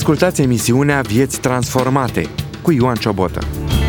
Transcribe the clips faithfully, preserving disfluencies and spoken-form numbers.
Ascultați emisiunea Vieți Transformate cu Ioan Ciobotă.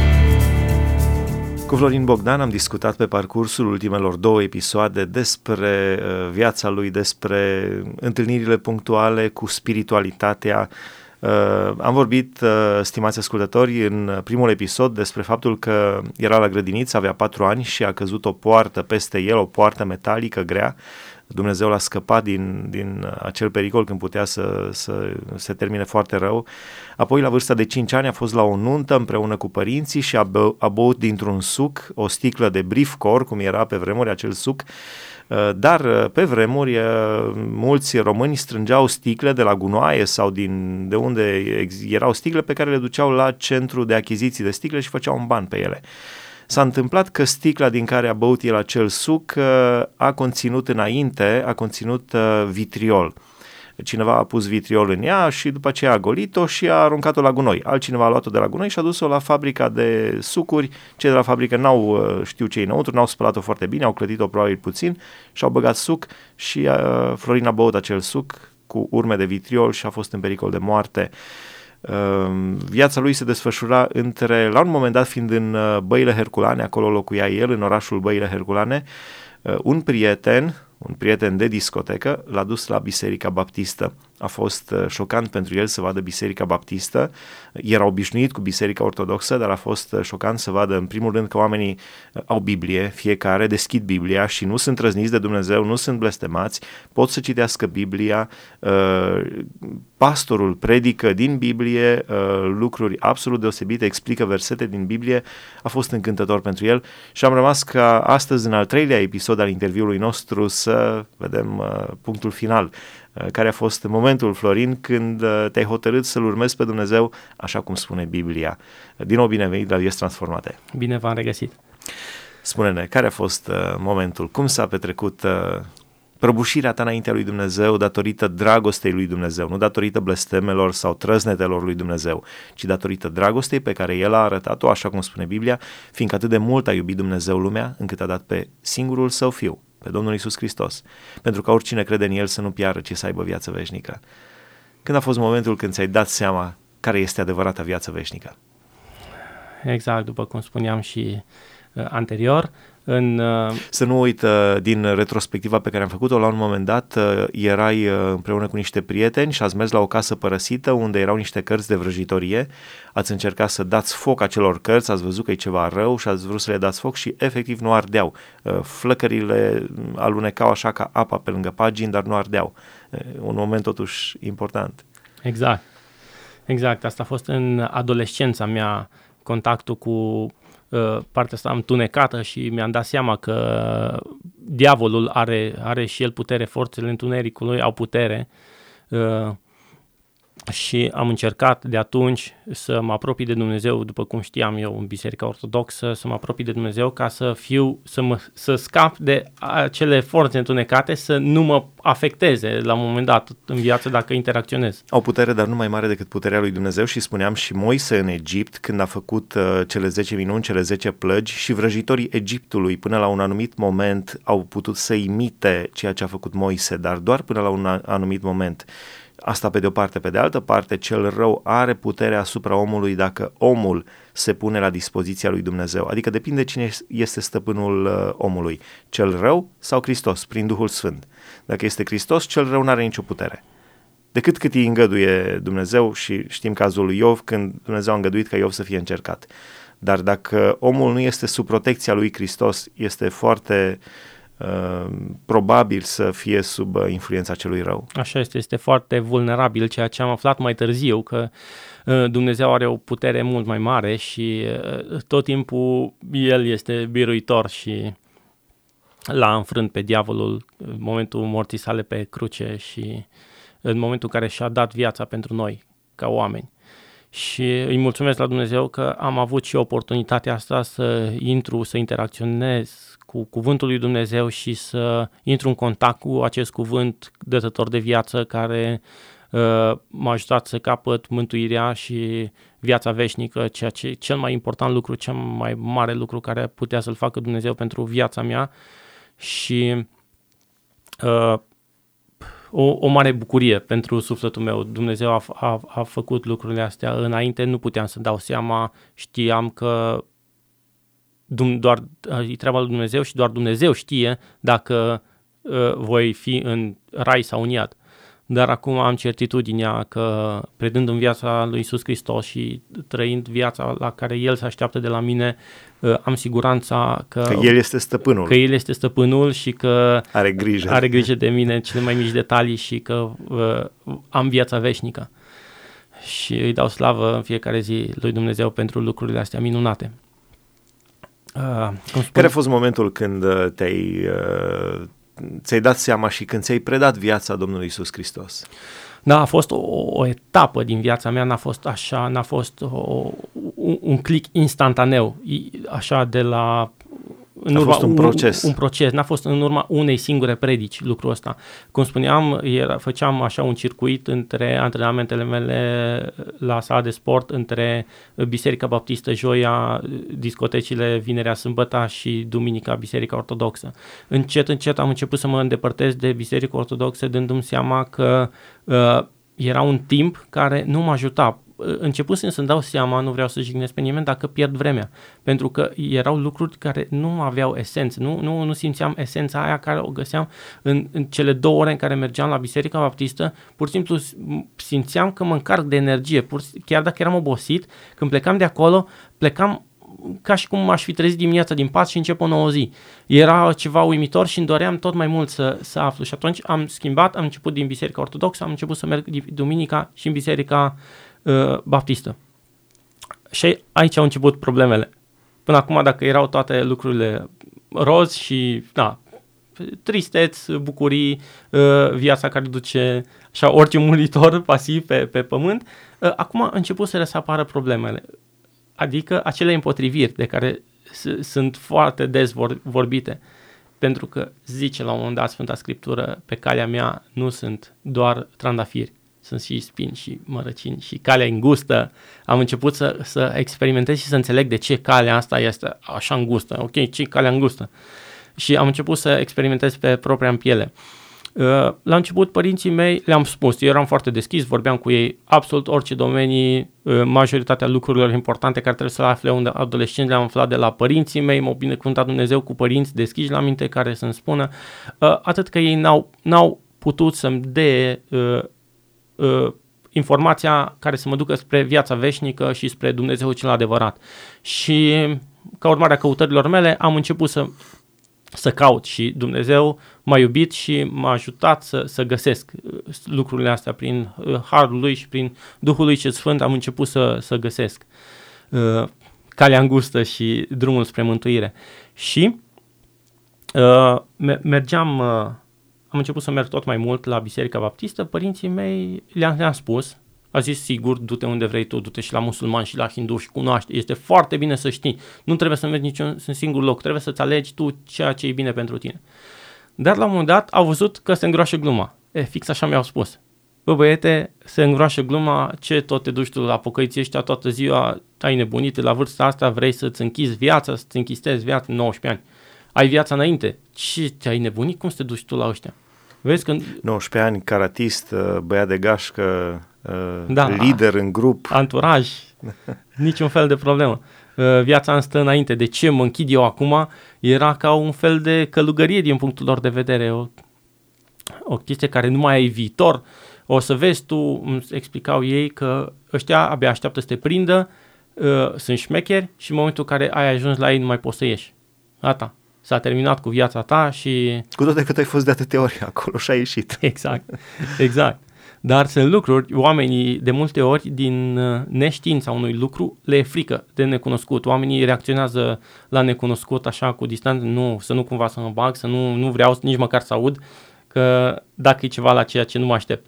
Cu Florin Bogdan am discutat pe parcursul ultimelor două episoade despre uh, viața lui, despre întâlnirile punctuale cu spiritualitatea. Uh, am vorbit, uh, stimați ascultători, în primul episod despre faptul că era la grădiniță, avea patru ani și a căzut o poartă peste el, o poartă metalică grea. Dumnezeu l-a scăpat din, din acel pericol când putea să, să se termine foarte rău. Apoi, la vârsta de cinci ani, a fost la o nuntă împreună cu părinții și a, bă, a băut dintr-un suc o sticlă de Brifcor, cum era pe vremuri acel suc. Dar pe vremuri mulți români strângeau sticle de la gunoaie sau din, de unde erau sticle pe care le duceau la centru de achiziții de sticle și făceau un ban pe ele. S-a întâmplat că sticla din care a băut el acel suc a conținut înainte, a conținut vitriol. Cineva a pus vitriol în ea și după aceea a golit-o și a aruncat-o la gunoi. Altcineva a luat-o de la gunoi și a dus-o la fabrica de sucuri. Cei de la fabrică n-au știu ce înăuntru, n-au spălat-o foarte bine, au clătit-o probabil puțin și au băgat suc și uh, Florin a băut acel suc cu urme de vitriol și a fost în pericol de moarte. Uh, viața lui se desfășura între, la un moment dat fiind în uh, Băile Herculane, acolo locuia el, în orașul Băile Herculane, uh, un prieten, un prieten de discotecă, l-a dus la Biserica Baptistă. A fost șocant pentru el să vadă Biserica Baptistă. Era obișnuit cu Biserica Ortodoxă, dar a fost șocant să vadă în primul rând că oamenii au Biblie, fiecare deschid Biblia și nu sunt răzniți de Dumnezeu, nu sunt blestemați, pot să citească Biblia, pastorul predică din Biblie lucruri absolut deosebite, explică versete din Biblie, a fost încântător pentru el și am rămas ca astăzi în al treilea episod al interviului nostru să vedem punctul final. Care a fost momentul, Florin, când te-ai hotărât să-L urmezi pe Dumnezeu, așa cum spune Biblia. Din nou bine venit la Vieți Transformate. Bine v-am regăsit. Spune-ne, care a fost momentul? Cum s-a petrecut prăbușirea ta înaintea lui Dumnezeu datorită dragostei lui Dumnezeu, nu datorită blestemelor sau trăznetelor lui Dumnezeu, ci datorită dragostei pe care El a arătat-o, așa cum spune Biblia, fiindcă atât de mult a iubit Dumnezeu lumea, încât a dat pe singurul Său Fiu, pe Domnul Iisus Hristos, pentru ca oricine crede în El să nu piară, ci să aibă viață veșnică. Când a fost momentul când ți-ai dat seama care este adevărata viață veșnică? Exact, după cum spuneam și uh, anterior. În, uh... Să nu uit, uh, din retrospectiva pe care am făcut-o, la un moment dat uh, erai uh, împreună cu niște prieteni și ați mers la o casă părăsită unde erau niște cărți de vrăjitorie, ați încercat să dați foc acelor cărți, ați văzut că e ceva rău și ați vrut să le dați foc și efectiv nu ardeau. Uh, flăcările alunecau așa ca apa pe lângă pagini, dar nu ardeau. Uh, un moment totuși important. Exact, exact. Asta a fost în adolescența mea, contactul cu partea asta întunecată și mi-am dat seama că diavolul are, are și el putere, forțele întunericului au putere uh, și am încercat de atunci să mă apropii de Dumnezeu, după cum știam eu în Biserica Ortodoxă, să mă apropii de Dumnezeu ca să fiu, să, mă, să scap de acele forțe întunecate, să nu mă afecteze la un moment dat în viață dacă interacționez. Au putere, dar nu mai mare decât puterea lui Dumnezeu și spuneam și Moise în Egipt, când a făcut uh, cele zece minuni, cele zece plăgi și vrăjitorii Egiptului până la un anumit moment au putut să imite ceea ce a făcut Moise, dar doar până la un anumit moment. Asta pe de o parte, pe de altă parte, cel rău are putere asupra omului dacă omul se pune la dispoziția lui Dumnezeu. Adică depinde cine este stăpânul uh, omului, cel rău sau Hristos, prin Duhul Sfânt. Dacă este Hristos, cel rău nu are nicio putere. Decât cât îi îngăduie Dumnezeu și știm cazul lui Iov, când Dumnezeu a îngăduit ca Iov să fie încercat. Dar dacă omul nu este sub protecția lui Hristos, este foarte Uh, probabil să fie sub uh, influența celui rău. Așa este, este foarte vulnerabil, ceea ce am aflat mai târziu, că uh, Dumnezeu are o putere mult mai mare și uh, tot timpul El este biruitor și l-a înfrânt pe diavolul în momentul morții sale pe cruce și în momentul în care și-a dat viața pentru noi, ca oameni. Și îi mulțumesc la Dumnezeu că am avut și oportunitatea asta să intru, să interacționez cu cuvântul lui Dumnezeu și să intru în contact cu acest cuvânt dătător de viață care uh, m-a ajutat să capăt mântuirea și viața veșnică, ceea ce cel mai important lucru, cel mai mare lucru care putea să-l facă Dumnezeu pentru viața mea. Și uh, o, o mare bucurie pentru sufletul meu. Dumnezeu a, a, a făcut lucrurile astea înainte, nu puteam să dau seama, știam că doar e treaba lui Dumnezeu și doar Dumnezeu știe dacă uh, voi fi în rai sau în iad. Dar acum am certitudinea că, predând în viața lui Iisus Hristos și trăind viața la care El se așteaptă de la mine, uh, am siguranța că, că El este stăpânul. Că El este stăpânul și că are grijă, are grijă de mine în cele mai mici detalii și că uh, am viața veșnică. Și îi dau slavă în fiecare zi lui Dumnezeu pentru lucrurile astea minunate. Uh, Care a fost momentul când te-ai, uh, ți-ai dat seama și când ți-ai predat viața Domnului Iisus Hristos? Da, a fost o, o etapă din viața mea, n-a fost așa, n-a fost o, un, un click instantaneu, așa de la... În a urma, fost un proces. Un, un proces, n-a fost în urma unei singure predici lucrul ăsta. Cum spuneam, era, făceam așa un circuit între antrenamentele mele la sala de sport, între Biserica Baptistă joia, discotecile vinerea, sâmbăta și duminica Biserica Ortodoxă. Încet, încet am început să mă îndepărtez de Biserica Ortodoxă, dându-mi seama că uh, era un timp care nu mă ajuta. Începusem să-mi dau seama, nu vreau să jignesc pe nimeni, dacă pierd vremea, pentru că erau lucruri care nu aveau esență, nu, nu, nu simțeam esența aia care o găseam în, în cele două ore în care mergeam la Biserica Baptistă. Pur și simplu simțeam că mă încarc de energie, pur, chiar dacă eram obosit, când plecam de acolo, plecam ca și cum m-aș fi trezit dimineața din pat și încep o nouă zi. Era ceva uimitor și îmi doream tot mai mult să, să aflu. Și atunci am schimbat, am început din Biserica Ortodoxă, am început să merg duminica și în Biserica uh, Baptistă. Și aici au început problemele. Până acum, dacă erau toate lucrurile roz și da, tristeți, bucurii, uh, viața care duce așa orice muritor pasiv pe, pe pământ, uh, acum a început să le să apară problemele. Adică acele împotriviri de care s- sunt foarte des vor- vorbite. Pentru că zice la un moment dat Sfânta Scriptură, pe calea mea nu sunt doar trandafiri, sunt și spini și mărăcini și calea îngustă. Am început să, să experimentez și să înțeleg de ce calea asta este așa îngustă. Ok, ce calea îngustă? Și am început să experimentez pe propria piele. La început, părinții mei le-am spus, eu eram foarte deschis, vorbeam cu ei absolut orice domenii, majoritatea lucrurilor importante care trebuie să le afle un adolescent le-am aflat de la părinții mei, m-au binecuvântat Dumnezeu cu părinți deschiși la minte care să-mi spună, atât că ei n-au, n-au putut să-mi dea uh, uh, informația care să mă ducă spre viața veșnică și spre Dumnezeu cel adevărat. Și ca urmare a căutărilor mele am început să să caut și Dumnezeu m-a iubit și m-a ajutat să, să găsesc lucrurile astea prin harul Lui și prin Duhul Lui cel Sfânt am început să, să găsesc uh, calea îngustă și drumul spre mântuire. Și uh, mergeam, uh, am început să merg tot mai mult la Biserica Baptistă, părinții mei le-am, le-am spus, a zis sigur, du-te unde vrei tu, du-te și la musulmani și la hindu și cunoaște, este foarte bine să știi, nu trebuie să mergi niciun în singur loc, trebuie să-ți alegi tu ceea ce e bine pentru tine. Dar la un moment dat au văzut că se îngroașă gluma, e, fix așa mi-au spus, bă băiete, se îngroașă gluma, ce tot te duci tu la pocăiții ăștia toată ziua, ai nebunit la vârsta asta, vrei să-ți închizi viața, să-ți închistezi viața în nouăsprezece ani, ai viața înainte, ce te-ai nebunit, cum să te duci tu la ăștia? Vezi că... nouăsprezece ani, karatist, băiat de gașcă, da, lider în grup. Anturaj, niciun fel de problemă. Viața îmi stă înainte. De ce mă închid eu acum? Era ca un fel de călugărie din punctul lor de vedere. O, o chestie care nu mai ai viitor. O să vezi tu, îmi explicau ei că ăștia abia așteaptă să te prindă, sunt șmecheri și în momentul în care ai ajuns la ei nu mai poți să ieși. Gata. S-a terminat cu viața ta și... Cu toate că ai fost de atâtea ori acolo și ai ieșit. Exact, exact. Dar sunt lucruri, oamenii de multe ori din neștiința unui lucru le e frică de necunoscut. Oamenii reacționează la necunoscut așa cu distanță, nu, să nu cumva să mă bag, să nu, nu vreau nici măcar să aud că dacă e ceva la ceea ce nu mă aștept.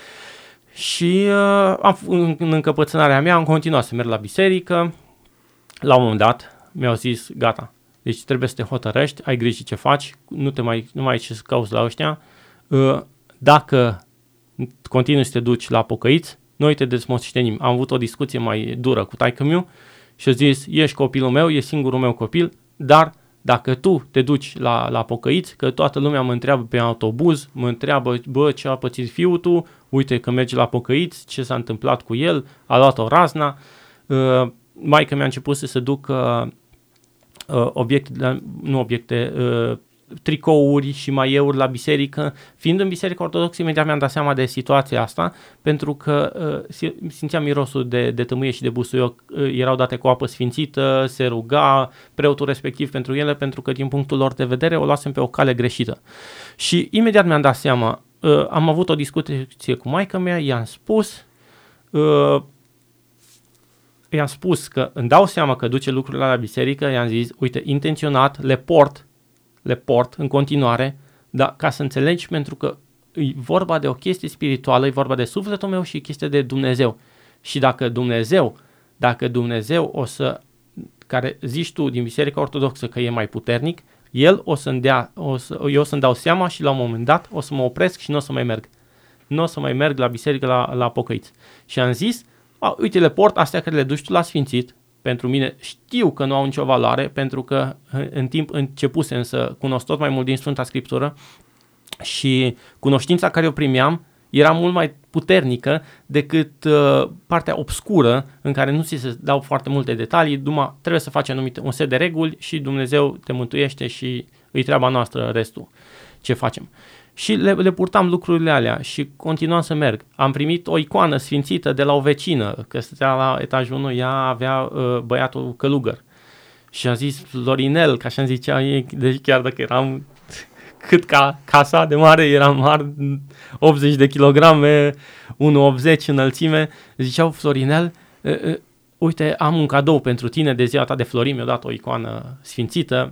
Și uh, am, în, în încăpățânarea mea am continuat să merg la biserică. La un moment dat mi-au zis, gata, deci trebuie să te hotărăști, ai grijă ce faci, nu, te mai, nu mai ai ce să cauți la ăștia. Uh, dacă continui să te duci la pocăiți, noi te dezmoștenim. Am avut o discuție mai dură cu taică-miu și a zis, ești copilul meu, e singurul meu copil, dar Dacă tu te duci la, la pocăiți, că toată lumea mă întreabă pe autobuz, mă întreabă, bă, ce a pățit fiul tu, uite că merge la pocăiți, ce s-a întâmplat cu el, a luat o razna, uh, maică mi-a început să se ducă uh, obiecte, nu obiecte, uh, tricouri și maieuri la biserică. Fiind în biserica ortodoxă, imediat mi-am dat seama de situația asta, pentru că uh, simțeam mirosul de, de tămâie și de busuioc, uh, erau date cu apă sfințită, se ruga preotul respectiv pentru ele, pentru că din punctul lor de vedere o luasem pe o cale greșită. Și imediat mi-am dat seama, uh, am avut o discuție cu maică mea, i-am spus, uh, i-am spus că îmi dau seama că duce lucrurile la biserică, i-am zis, uite, intenționat, le port le port în continuare, dar ca să înțelegi, pentru că e vorba de o chestie spirituală, e vorba de sufletul meu și e chestie de Dumnezeu. Și dacă Dumnezeu, dacă Dumnezeu o să, care zici tu din Biserica Ortodoxă că e mai puternic, El o să-mi dea, o să, eu o să-mi dau seama și la un moment dat o să mă opresc și nu o să mai merg. Nu o să mai merg la biserică la, la pocăiți. Și am zis, a, uite, le port astea care le duci tu la sfințit. Pentru mine știu că nu au nicio valoare, pentru că în timp începusem să cunosc tot mai mult din Sfânta Scriptură și cunoștința care o primeam era mult mai puternică decât uh, partea obscură în care nu ți se dau foarte multe detalii, numai trebuie să faci anumite, un set de reguli și Dumnezeu te mântuiește și îi treaba noastră restul ce facem. Și le, le purtam lucrurile alea și continuam să merg. Am primit o icoană sfințită de la o vecină, că stătea la etajul unu, ea avea uh, băiatul călugăr. Și a zis Florinel, ca așa zicea ei, deci chiar dacă eram cât ca casa de mare, eram mare, optzeci de kilograme, unu virgulă optzeci înălțime, ziceau Florinel, uh, uh, uite, am un cadou pentru tine de ziua ta de Florin, mi-a dat o icoană sfințită.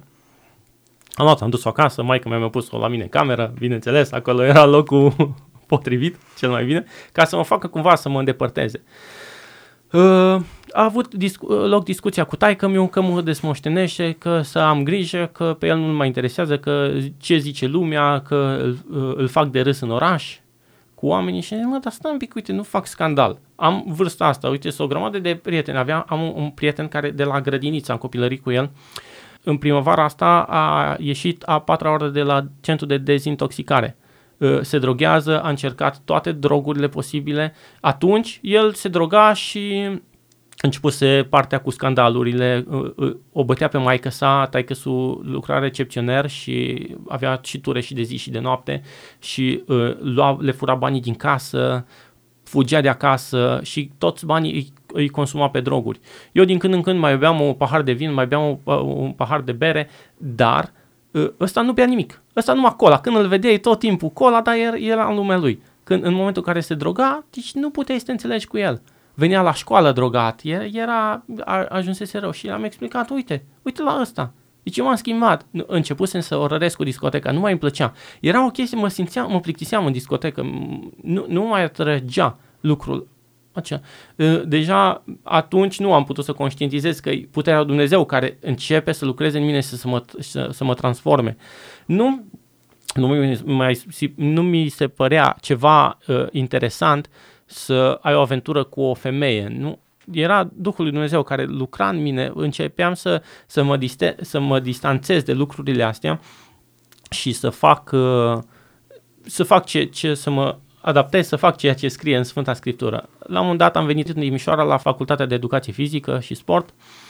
Am luat, am dus-o acasă, maică mea mi-a pus-o la mine în cameră, bineînțeles, acolo era locul potrivit, cel mai bine, ca să mă facă cumva să mă îndepărteze. Uh, a avut discu- loc discuția cu taică-miu că mă desmoștenește, că să am grijă, că pe el nu mă interesează, că ce zice lumea, că îl, îl fac de râs în oraș cu oamenii și mă, dar stai un pic, uite, nu fac scandal. Am vârsta asta, uite, sunt o grămadă de prieteni, aveam, am un, un prieten care de la grădiniță, am copilărit cu el. În primăvara asta a ieșit a patra oră de la centru de dezintoxicare. Se droghează, a încercat toate drogurile posibile. Atunci el se droga și începuse partea cu scandalurile. O bătea pe maică sa, taică-su lucra recepționer și avea și ture și de zi și de noapte și lua, le fura banii din casă, fugea de acasă și toți banii îi, îi consuma pe droguri. Eu din când în când mai beam un pahar de vin, mai beam un, un pahar de bere, dar ăsta nu bea nimic. Ăsta numai cola. Când îl vedeai tot timpul cola, dar era în lumea lui. Când, în momentul în care se droga, deci nu puteai să te înțelegi cu el. Venea la școală drogat, era, ajunsese rău și l-am explicat, uite, uite la ăsta. Deci eu m-am schimbat. Începusem să orăresc cu discoteca, nu mai îmi plăcea. Era o chestie, mă simțeam, mă plictiseam în discotecă, nu, nu mai atrăgea lucrul acela. Deja atunci nu am putut să conștientizez că e puterea lui Dumnezeu care începe să lucreze în mine și să mă, să, să mă transforme. Nu, nu, mi, mai, nu mi se părea ceva uh, interesant să ai o aventură cu o femeie, nu? Era Duhul lui Dumnezeu care lucra în mine, începeam să, să, mă, diste, să mă distanțez de lucrurile astea și să fac, uh, să fac ce, ce, să mă adaptez, să fac ceea ce scrie în Sfânta Scriptură. La un moment dat am venit în Timișoara la Facultatea de Educație Fizică și Sport.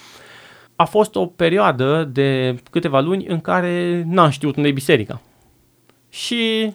A fost o perioadă de câteva luni în care n-am știut unde e biserica. Și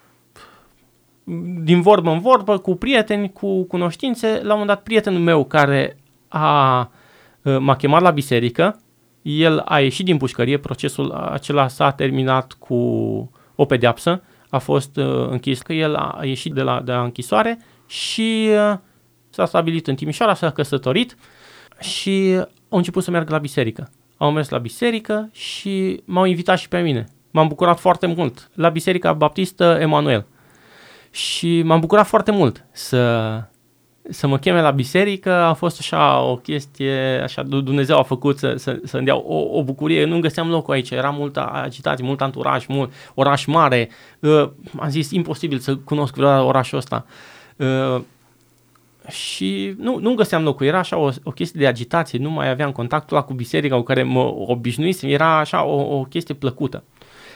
din vorbă în vorbă, cu prieteni, cu cunoștințe, la un moment dat prietenul meu care a, m-a chemat la biserică, el a ieșit din pușcărie, procesul acela s-a terminat cu o pedeapsă, a fost uh, închis, că el a ieșit de la, de la închisoare și uh, s-a stabilit în Timișoara, s-a căsătorit și au început să meargă la biserică. Au mers la biserică și m-au invitat și pe mine. M-am bucurat foarte mult la Biserica Baptistă Emanuel. Și m-am bucurat foarte mult să, să mă cheme la biserică. A fost așa o chestie, așa Dumnezeu a făcut să, să, să-mi dea o, o bucurie. Nu găseam locul aici, era multă agitație, mult anturaj, mult, oraș mare. Uh, am zis, imposibil să cunosc vreodată orașul ăsta. Uh, și nu, nu găseam locul, era așa o, o chestie de agitație, nu mai aveam contactul ăla cu biserica cu care mă obișnuisem, era așa o, o chestie plăcută.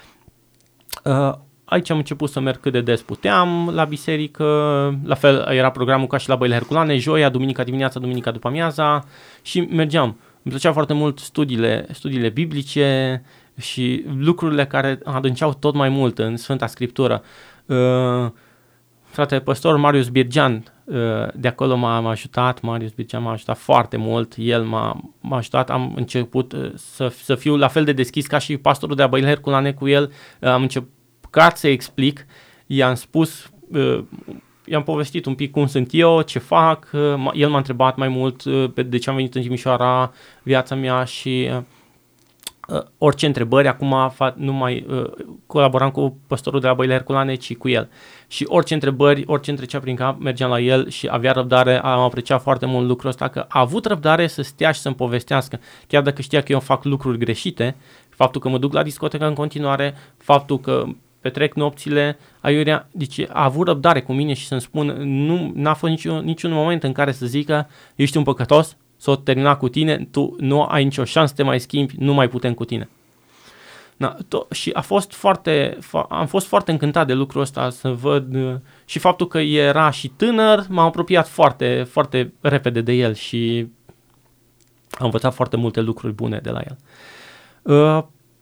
Uh, aici am început să merg cât de des puteam la biserică, la fel era programul ca și la Băile Herculane, joia, duminica dimineața, duminica după amiaza și mergeam. Îmi plăcea foarte mult studiile, studiile biblice și lucrurile care adânceau tot mai mult în Sfânta Scriptură. Uh, Frate păstor Marius Birgean, de acolo m-a ajutat, Marius Birgean m-a ajutat foarte mult, el m-a, m-a ajutat, am început să, să fiu la fel de deschis ca și pastorul de la Băile Herculane cu el, am încercat să explic, i-am spus, i-am povestit un pic cum sunt eu, ce fac, el m-a întrebat mai mult de ce am venit în Timișoara, viața mea și... Uh, orice întrebări, acum nu mai uh, colaboram cu păstorul de la Băile Herculane, ci cu el. Și orice întrebări, orice întrecea prin cap, mergeam la el și avea răbdare, am apreciat foarte mult lucrul ăsta, că a avut răbdare să stea și să-mi povestească, chiar dacă știa că eu fac lucruri greșite, faptul că mă duc la discotecă în continuare, faptul că petrec nopțile, aiurea, deci a avut răbdare cu mine și să-mi spună, nu n-a fost niciun, niciun moment în care să zică, ești un păcătos, s-o termina cu tine, tu nu ai nicio șansă să te mai schimbi, nu mai putem cu tine. Da, to- și a fost foarte, fa- am fost foarte încântat de lucrul ăsta, să văd uh, și faptul că era și tânăr, m-am apropiat foarte, foarte repede de el și am învățat foarte multe lucruri bune de la el. Uh,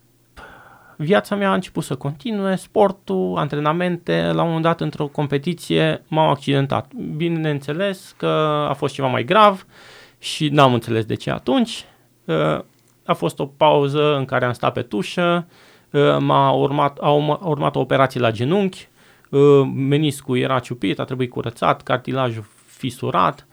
viața mea a început să continue, sportul, antrenamente, la un moment dat într-o competiție m-am accidentat. Bineînțeles că a fost ceva mai grav, și n-am înțeles de ce atunci. A fost o pauză în care am stat pe tușă, m-a urmat, a urmat o operație la genunchi, meniscul era ciupit, a trebuit curățat, cartilajul fisurat.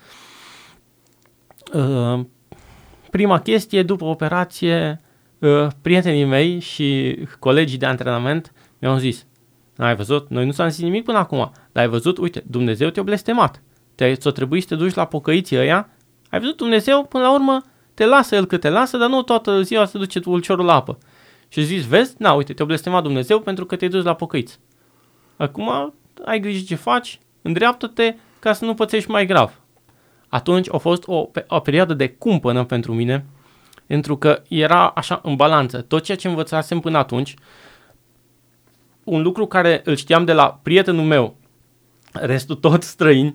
Prima chestie, după operație, prietenii mei și colegii de antrenament mi-au zis, ai văzut, noi nu s-am zis nimic până acum, dar ai văzut, uite, Dumnezeu te-a blestemat, ți-o trebuie să te duci la pocăiții ăia. Ai văzut, Dumnezeu, până la urmă, te lasă El cât te lasă, dar nu toată ziua să duce ulciorul la apă. Și zici, vezi, na, uite, te-a blestemat Dumnezeu pentru că te-ai dus la pocăiți. Acum ai grijă ce faci, îndreaptă-te ca să nu pățești mai grav. Atunci a fost o, o perioadă de cumpănă pentru mine, pentru că era așa în balanță. Tot ceea ce învățasem până atunci, un lucru care îl știam de la prietenul meu, restul tot străini,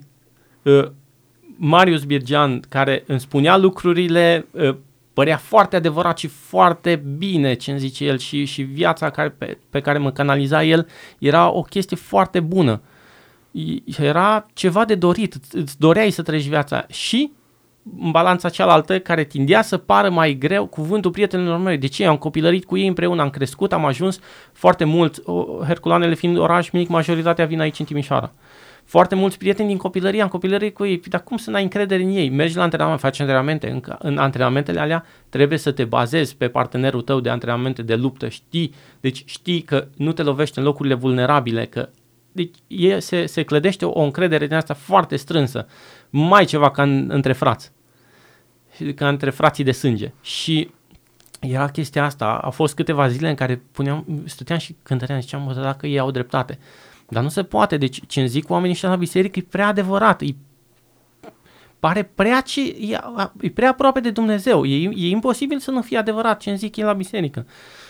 Marius Birgean, care îmi spunea lucrurile, părea foarte adevărat și foarte bine ce îmi zice el și, și viața care, pe, pe care mă canaliza el era o chestie foarte bună. Era ceva de dorit, îți doreai să treci viața și în balanța cealaltă care tindea să pară mai greu cuvântul prietenilor mei. De ce? Am copilărit cu ei împreună, am crescut, am ajuns foarte mult, Herculanele fiind oraș mic, majoritatea vin aici în Timișoara. Foarte mulți prieteni din copilărie, am copilărit cu ei, dar cum să n-ai încredere în ei? Mergi la antrenament, faci antrenamente, în, în antrenamentele alea trebuie să te bazezi pe partenerul tău de antrenamente de luptă, știi, deci știi că nu te lovești în locurile vulnerabile, că deci e, se, se clădește o, o încredere din asta foarte strânsă, mai ceva ca în, între frați, ca între frații de sânge. Și era chestia asta, a fost câteva zile în care puneam, stăteam și cântăream, ziceam, bă, dacă ei au dreptate. Dar nu se poate, deci ce îmi zic oamenii ăștia la biserică e prea adevărat, e, pare prea, ce, e, e prea aproape de Dumnezeu, e, e imposibil să nu fie adevărat ce îmi zic ei la biserică.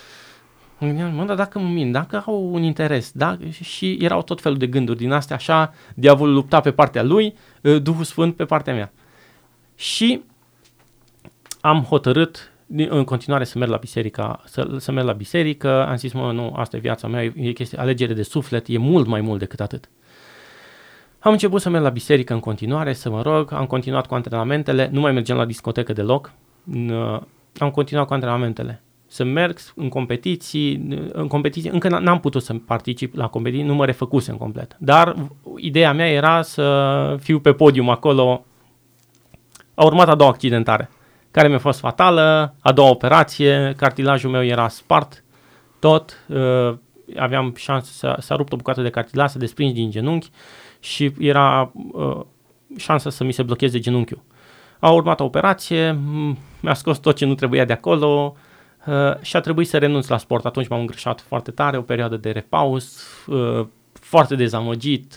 Mă, dar dacă mă mint, dacă au un interes, da? Și erau tot felul de gânduri din astea, așa, diavolul lupta pe partea lui, Duhul Sfânt pe partea mea. Și am hotărât în continuare să merg la biserică, să, să merg la biserică, am zis, mă, nu, asta e viața mea, e chestie, alegere de suflet, e mult mai mult decât atât. Am început să merg la biserică în continuare, să mă rog, am continuat cu antrenamentele, nu mai mergeam la discotecă deloc, am continuat cu antrenamentele. Să merg în competiții, în competiții, încă n-am putut să particip la competiții, nu mă refăcusem complet, dar ideea mea era să fiu pe podium acolo. A urmat a doua accidentare, care mi-a fost fatală, a doua operație, cartilajul meu era spart, tot, uh, aveam șansă să, să rupt o bucată de cartilaj, să desprins din genunchi și era uh, șansa să mi se blocheze genunchiul. A urmat o operație, mi-a scos tot ce nu trebuia de acolo uh, și a trebuit să renunț la sport. Atunci m-am îngrășat foarte tare, o perioadă de repaus, uh, foarte dezamăgit,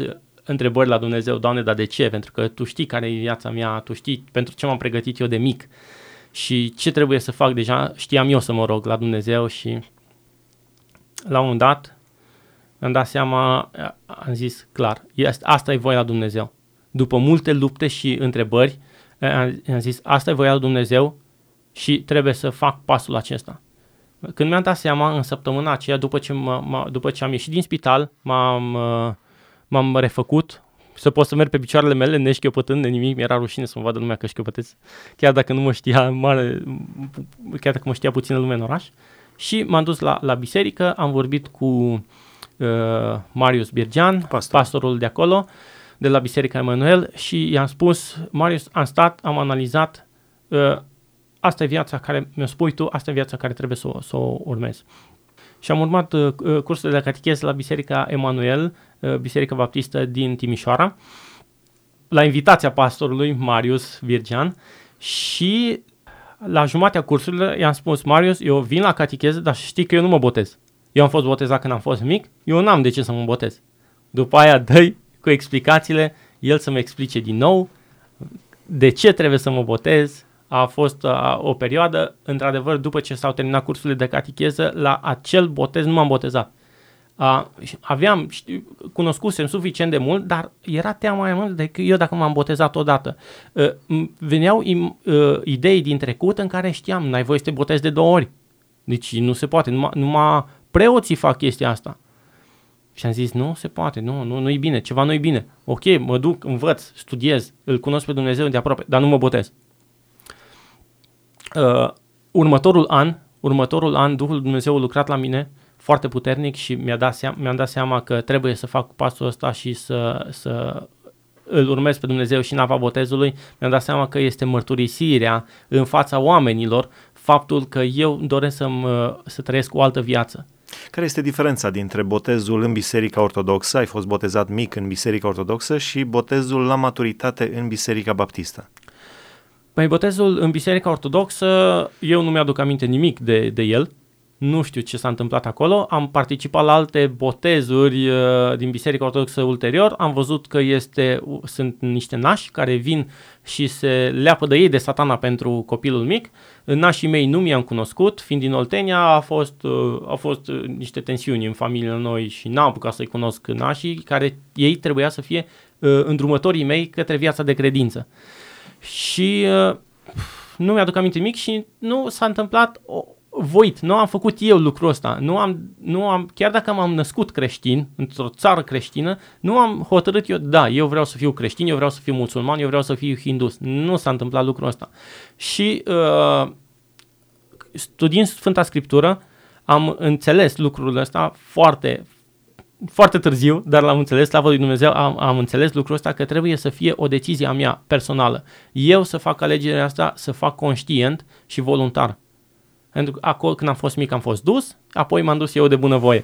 întrebări la Dumnezeu, Doamne, dar de ce? Pentru că Tu știi care e viața mea, Tu știi pentru ce m-am pregătit eu de mic și ce trebuie să fac. Deja știam eu să mă rog la Dumnezeu și la un moment dat mi-am dat seama, am zis clar, asta e voia la Dumnezeu. După multe lupte și întrebări, am zis, asta e voia lui Dumnezeu și trebuie să fac pasul acesta. Când mi-am dat seama, în săptămâna aceea, după ce, m- după ce am ieșit din spital, m-am, m-am refăcut, să pot să merg pe picioarele mele, neșchiopătând de nimic, mi-era rușine să mă vadă lumea că șchiopătesc, chiar dacă nu mă știa mare, chiar dacă mă știa puțină lume în oraș. Și m-am dus la, la biserică, am vorbit cu uh, Marius Birgean, Pastor. pastorul de acolo, de la Biserica Emanuel, și i-am spus, Marius, am stat, am analizat, uh, asta e viața care mi-o spui tu, asta e viața care trebuie să o, să o urmez. Și am urmat uh, cursul de catechez la Biserica Emanuel, uh, Biserica Baptistă din Timișoara, la invitația pastorului Marius Birgean, și la jumatea cursului i-am spus, Marius, eu vin la catechez, dar știi că eu nu mă botez. Eu am fost botezat când am fost mic, eu n-am de ce să mă botez. După aia dă-i cu explicațiile, el să-mi explice din nou de ce trebuie să mă botez. A fost a, o perioadă, într-adevăr, după ce s-au terminat cursurile de catecheză, la acel botez nu m-am botezat. A, aveam, știu, cunoscusem suficient de mult, dar era teama mai mult decât eu dacă m-am botezat odată. A, veneau im, a, idei din trecut în care știam, n-ai voie să te botezi de două ori. Deci nu se poate, numai, numai preoții fac chestia asta. Și am zis, nu se poate, nu, nu, nu-i bine, ceva nu-i bine. Ok, mă duc, învăț, studiez, îl cunosc pe Dumnezeu de aproape, dar nu mă botez. Uh, următorul an, următorul an, Duhul Dumnezeu a lucrat la mine foarte puternic și mi-a dat seama, mi-am dat seama că trebuie să fac pasul ăsta și să, să îl urmez pe Dumnezeu și în apa botezului. Mi-am dat seama că este mărturisirea în fața oamenilor, faptul că eu doresc să-mi, să trăiesc o altă viață. Care este diferența dintre botezul în Biserica Ortodoxă, ai fost botezat mic în Biserica Ortodoxă, și botezul la maturitate în Biserica Baptistă? Păi botezul în Biserica Ortodoxă, eu nu mi-aduc aminte nimic de, de el, nu știu ce s-a întâmplat acolo, am participat la alte botezuri uh, din Biserica Ortodoxă ulterior, am văzut că este, sunt niște nași care vin și se leapă de ei de Satana pentru copilul mic. Nașii mei nu mi-am cunoscut, fiind din Oltenia, a fost, uh, au fost uh, niște tensiuni în familia noi și n-am apucat să-i cunosc nașii, care ei trebuia să fie uh, îndrumătorii mei către viața de credință. Și uh, nu mi-aduc aminte nimic și nu s-a întâmplat o, voit, nu am făcut eu lucrul ăsta, nu am, nu am, chiar dacă m-am născut creștin, într-o țară creștină, nu am hotărât eu, da, eu vreau să fiu creștin, eu vreau să fiu musulman, eu vreau să fiu hindus. Nu s-a întâmplat lucrul ăsta. Și uh, studiind Sfânta Scriptură, am înțeles lucrul ăsta foarte, foarte târziu, dar l-am înțeles, slavă lui Dumnezeu, am, am înțeles lucrul ăsta, că trebuie să fie o decizie a mea personală. Eu să fac alegerea asta, să fac conștient și voluntar. Pentru că acolo, când am fost mic, am fost dus, apoi m-am dus eu de bunăvoie.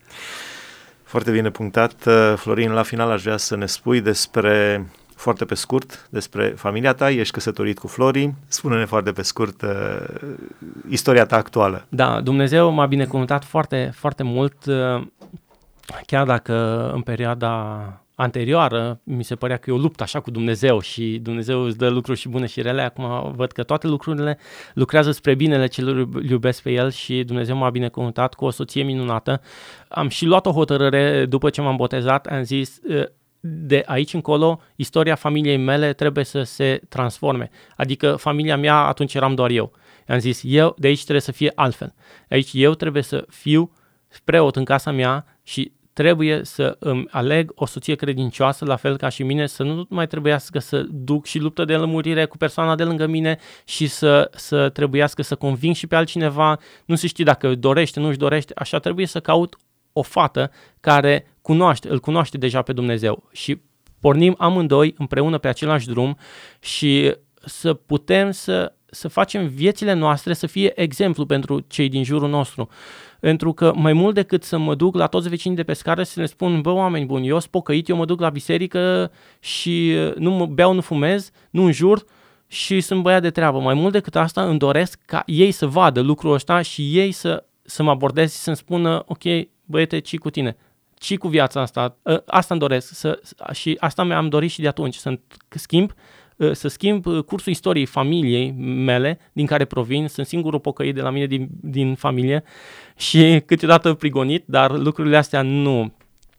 Foarte bine punctat. Florin, la final aș vrea să ne spui despre, foarte pe scurt, despre familia ta. Ești căsătorit cu Flori. Spune-ne foarte pe scurt uh, istoria ta actuală. Da, Dumnezeu m-a binecuvântat foarte, foarte mult, uh, chiar dacă în perioada anterioară mi se părea că eu lupt așa cu Dumnezeu și Dumnezeu îți dă lucruri și bune și rele. Acum văd că toate lucrurile lucrează spre binele celor iubesc pe El și Dumnezeu m-a binecuvântat cu o soție minunată. Am și luat o hotărâre după ce m-am botezat, am zis, de aici încolo istoria familiei mele trebuie să se transforme. Adică familia mea, atunci eram doar eu. Am zis, eu de aici trebuie să fie altfel. Aici eu trebuie să fiu preot în casa mea și trebuie să îmi aleg o soție credincioasă, la fel ca și mine, să nu mai trebuiască să duc și luptă de lămurire cu persoana de lângă mine și să, să trebuiască să conving și pe altcineva, nu se știe dacă dorește, nu-și dorește, așa trebuie să caut o fată care cunoaște, îl cunoaște deja pe Dumnezeu și pornim amândoi împreună pe același drum și să putem să, să facem viețile noastre să fie exemplu pentru cei din jurul nostru. Pentru că mai mult decât să mă duc la toți vecinii de pe scară să le spun, bă, oameni buni, eu sunt pocăit, eu mă duc la biserică și nu mă beau, nu fumez, nu înjur și sunt băiat de treabă. Mai mult decât asta îmi doresc ca ei să vadă lucrul ăsta și ei să, să mă abordeze și să-mi spună, ok, băiete, ce cu tine? și cu viața asta, asta îmi doresc să, și asta mi-am dorit și de atunci, să schimb, să schimb cursul istoriei familiei mele, din care provin, sunt singurul pocăit de la mine din, din familie și câteodată prigonit, dar lucrurile astea nu,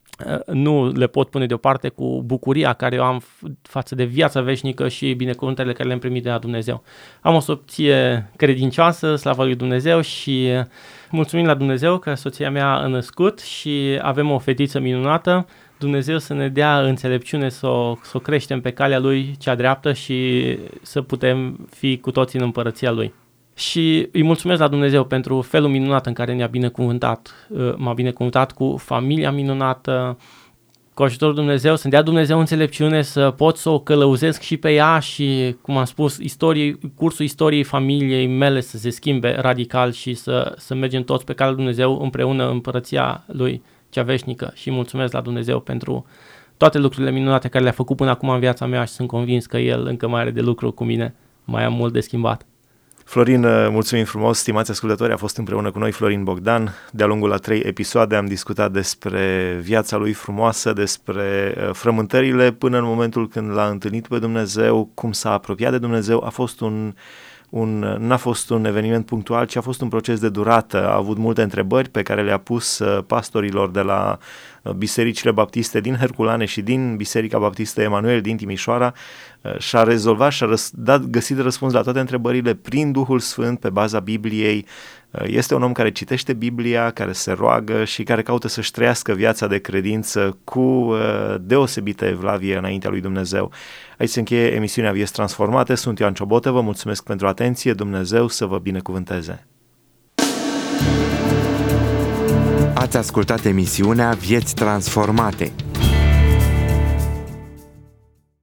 nu le pot pune deoparte cu bucuria care o am față de viața veșnică și binecuvântările care le-am primit de la Dumnezeu. Am o soție credincioasă, slavă lui Dumnezeu, și mulțumim la Dumnezeu că soția mea a născut și avem o fetiță minunată. Dumnezeu să ne dea înțelepciune să o, să o creștem pe calea Lui cea dreaptă și să putem fi cu toții în împărăția Lui. Și îi mulțumesc la Dumnezeu pentru felul minunat în care ne-a binecuvântat. M-a binecuvântat cu familia minunată, cu ajutorul Dumnezeu, să-mi dea Dumnezeu înțelepciune să pot să o călăuzesc și pe ea și, cum am spus, istorie, cursul istoriei familiei mele să se schimbe radical și să, să mergem toți pe calea Dumnezeu împreună în împărăția Lui cea veșnică. Și mulțumesc la Dumnezeu pentru toate lucrurile minunate care le-a făcut până acum în viața mea și sunt convins că El încă mai are de lucru cu mine, mai am mult de schimbat. Florin, mulțumim frumos, stimați ascultători, a fost împreună cu noi Florin Bogdan. De-a lungul a trei episoade am discutat despre viața lui frumoasă, despre frământările până în momentul când l-a întâlnit pe Dumnezeu, cum s-a apropiat de Dumnezeu. A fost un, un, n-a fost un eveniment punctual, ci a fost un proces de durată. A avut multe întrebări pe care le-a pus pastorilor de la bisericile baptiste din Herculane și din Biserica Baptistă Emanuel din Timișoara, și-a rezolvat și-a răs- dat, găsit răspuns la toate întrebările prin Duhul Sfânt, pe baza Bibliei. Este un om care citește Biblia, care se roagă și care caută să-și trăiască viața de credință cu deosebită evlavie înaintea lui Dumnezeu. Aici se încheie emisiunea Vieți Transformate. Sunt Ioan Ciobotă, vă mulțumesc pentru atenție, Dumnezeu să vă binecuvânteze. Ați ascultat emisiunea Vieți Transformate.